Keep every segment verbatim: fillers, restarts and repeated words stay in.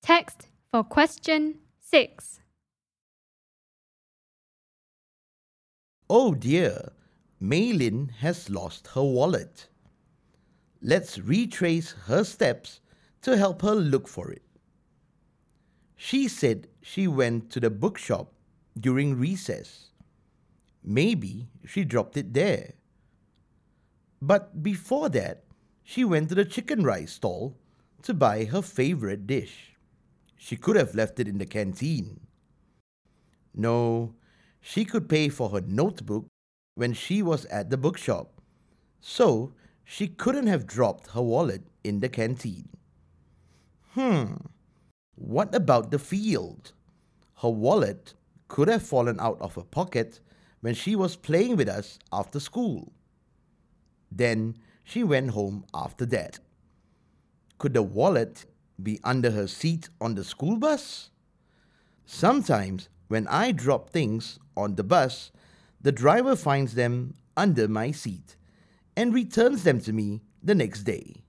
Text for question six. Oh dear, Maylin has lost her wallet. Let's retrace her steps to help her look for it. She said she went to the bookshop during recess. Maybe she dropped it there. But before that, she went to the chicken rice stall to buy her favorite dish. She could have left it in the canteen. No, she could pay for her notebook when she was at the bookshop, so she couldn't have dropped her wallet in the canteen. Hmm, what about the field? Her wallet could have fallen out of her pocket when she was playing with us after school. Then she went home after that. Could the wallet be under her seat on the school bus? Sometimes when I drop things on the bus, the driver finds them under my seat and returns them to me the next day.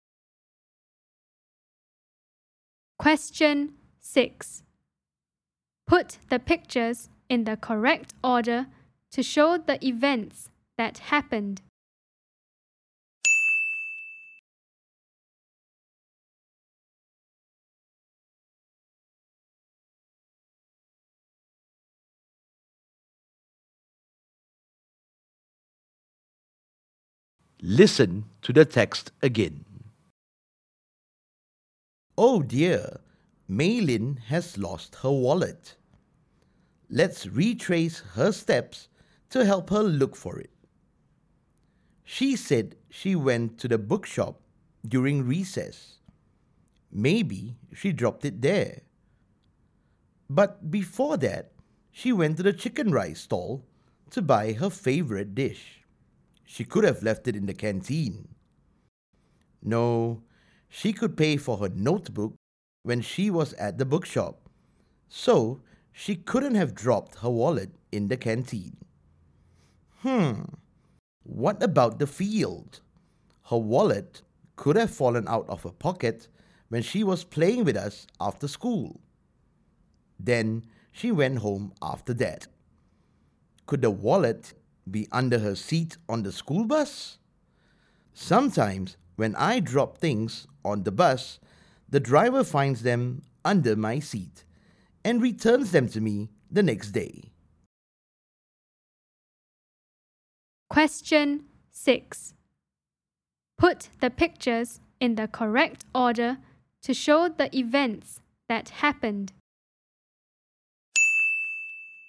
Question six. Put the pictures in the correct order to show the events that happened. Listen to the text again. Oh dear, Maylin has lost her wallet. Let's retrace her steps to help her look for it. She said she went to the bookshop during recess. Maybe she dropped it there. But before that, she went to the chicken rice stall to buy her favorite dish. She could have left it in the canteen. No, she could pay for her notebook when she was at the bookshop, so she couldn't have dropped her wallet in the canteen. Hmm, what about the field? Her wallet could have fallen out of her pocket when she was playing with us after school. Then she went home after that. Could the wallet be under her seat on the school bus? Sometimes when I drop things on the bus, the driver finds them under my seat and returns them to me the next day. Question six. Put the pictures in the correct order to show the events that happened.